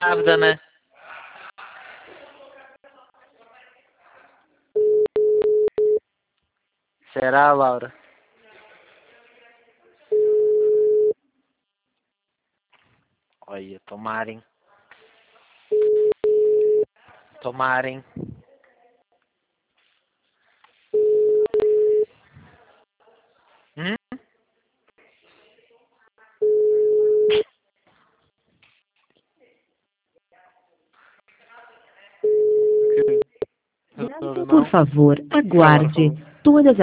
grávida, né? Será, Laura? Olha, tomarem. Tomarem. Hum? Por favor, aguarde. Todas